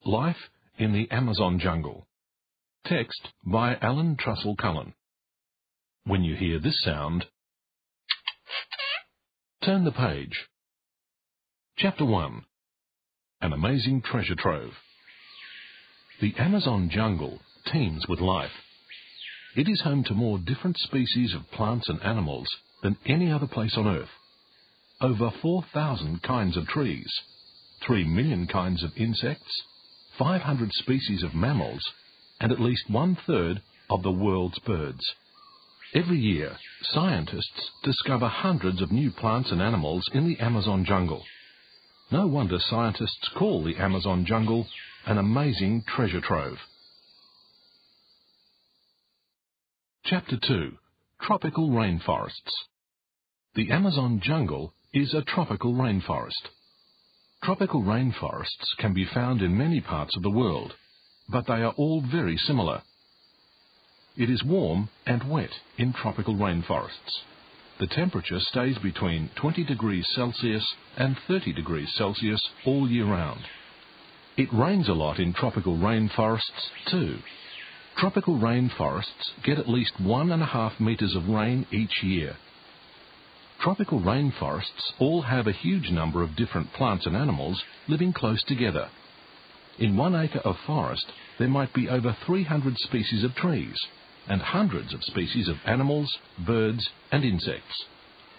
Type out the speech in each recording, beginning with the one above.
Life in the Amazon Jungle. Text by Alan Trussell Cullen. When you hear this sound, turn the page. Chapter 1. An Amazing Treasure Trove. The Amazon jungle teems with life. It is home to more different species of plants and animals than any other place on Earth. Over 4,000 kinds of trees, 3 million kinds of insects, 500 species of mammals, and at least 1/3 of the world's birds. Every year, scientists discover hundreds of new plants and animals in the Amazon jungle. No wonder scientists call the Amazon jungle an amazing treasure trove. Chapter 2. Tropical Rainforests. The Amazon jungle is a tropical rainforest. Tropical rainforests can be found in many parts of the world, but they are all very similar. It is warm and wet in tropical rainforests. The temperature stays between 20 degrees Celsius and 30 degrees Celsius all year round. It rains a lot in tropical rainforests too. Tropical rainforests get at least 1.5 meters of rain each year. Tropical rainforests all have a huge number of different plants and animals living close together. In 1 acre of forest, there might be over 300 species of trees and hundreds of species of animals, birds, and insects.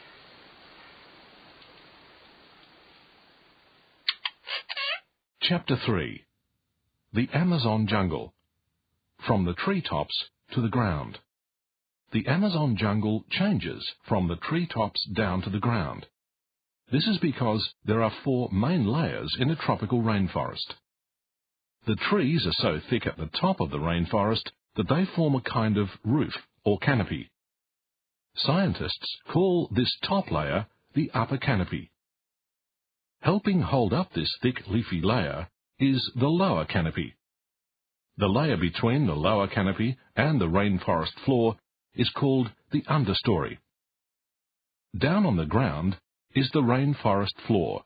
Chapter 3. The Amazon Jungle. From the treetops to the ground. The Amazon jungle changes from the treetops down to the ground. This is because there are 4 main layers in a tropical rainforest. The trees are so thick at the top of the rainforest that they form a kind of roof or canopy. Scientists call this top layer the upper canopy. Helping hold up this thick leafy layer is the lower canopy. The layer between the lower canopy and the rainforest floor is called the understory. Down on the ground is the rainforest floor.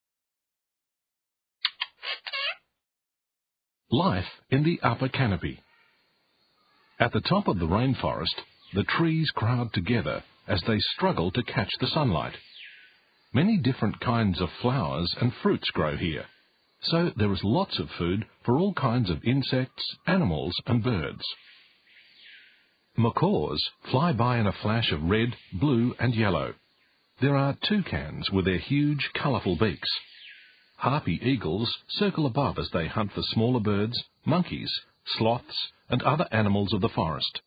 Life in the upper canopy. At the top of the rainforest, the trees crowd together as they struggle to catch the sunlight. Many different kinds of flowers and fruits grow here, so there is lots of food for all kinds of insects, animals, and birds. Macaws fly by in a flash of red, blue, and yellow. There are toucans with their huge, colourful beaks. Harpy eagles circle above as they hunt for smaller birds, monkeys, sloths, and other animals of the forest.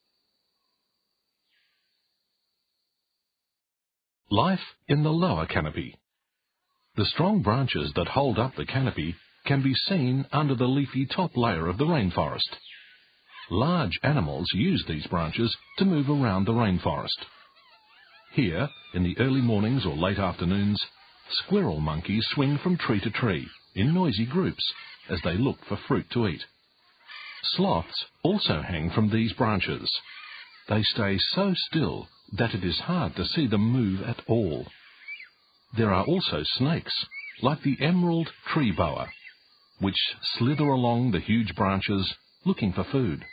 Life in the lower canopy. The strong branches that hold up the canopy can be seen under the leafy top layer of the rainforest. Large animals use these branches to move around the rainforest. Here, in the early mornings or late afternoons, squirrel monkeys swing from tree to tree in noisy groups as they look for fruit to eat. Sloths also hang from these branches. They stay so still that it is hard to see them move at all. There are also snakes, like the emerald tree boa, which slither along the huge branches looking for food.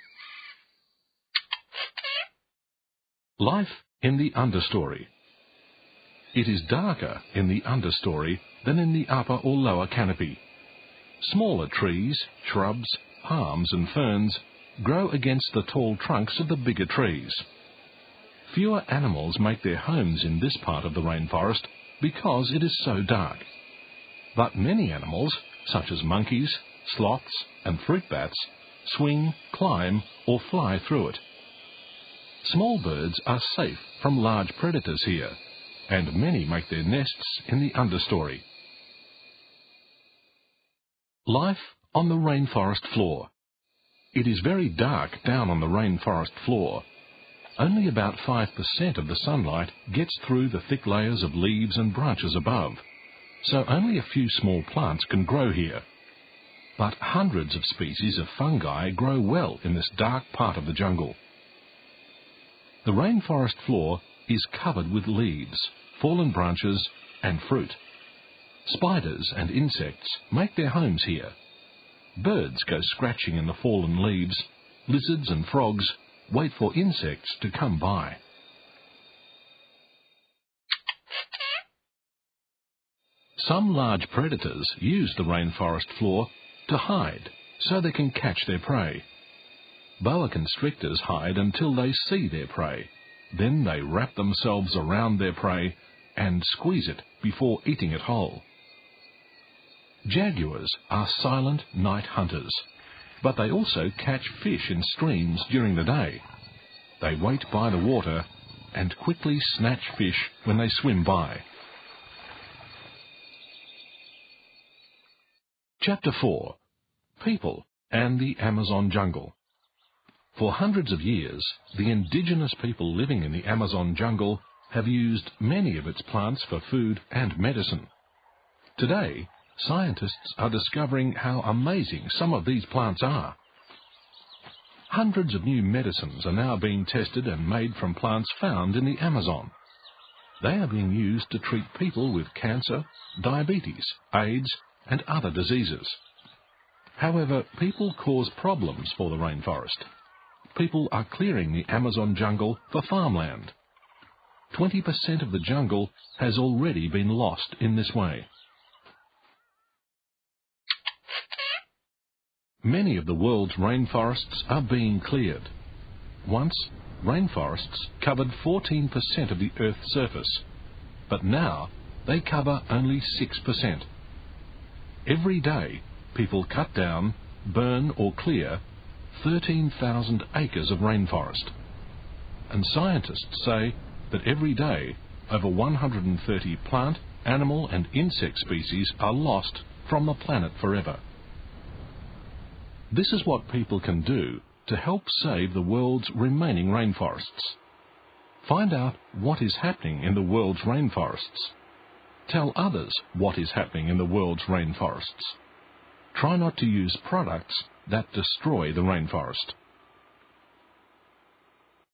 Life in the understory. It is darker in the understory than in the upper or lower canopy. Smaller trees, shrubs, palms and ferns grow against the tall trunks of the bigger trees. Fewer animals make their homes in this part of the rainforest because it is so dark. But many animals, such as monkeys, sloths and fruit bats, swing, climb or fly through it. Small birds are safe from large predators here, and many make their nests in the understory. Life on the rainforest floor. It is very dark down on the rainforest floor. Only about 5% of the sunlight gets through the thick layers of leaves and branches above, so only a few small plants can grow here. But hundreds of species of fungi grow well in this dark part of the jungle. The rainforest floor is covered with leaves, fallen branches, and fruit. Spiders and insects make their homes here. Birds go scratching in the fallen leaves. Lizards and frogs wait for insects to come by. Some large predators use the rainforest floor to hide so they can catch their prey. Boa constrictors hide until they see their prey. Then they wrap themselves around their prey and squeeze it before eating it whole. Jaguars are silent night hunters, but they also catch fish in streams during the day. They wait by the water and quickly snatch fish when they swim by. Chapter 4. People and the Amazon Jungle. For hundreds of years, the indigenous people living in the Amazon jungle have used many of its plants for food and medicine. Today, scientists are discovering how amazing some of these plants are. Hundreds of new medicines are now being tested and made from plants found in the Amazon. They are being used to treat people with cancer, diabetes, AIDS, and other diseases. However, people cause problems for the rainforest. People are clearing the Amazon jungle for farmland. 20% of the jungle has already been lost in this way. Many of the world's rainforests are being cleared. Once, rainforests covered 14% of the Earth's surface, but now they cover only 6%. Every day, people cut down, burn or clear 13,000 acres of rainforest. And scientists say that every day, over 130 plant, animal and insect species are lost from the planet forever. This is what people can do to help save the world's remaining rainforests. Find out what is happening in the world's rainforests. Tell others what is happening in the world's rainforests. Try not to use products that destroy the rainforest.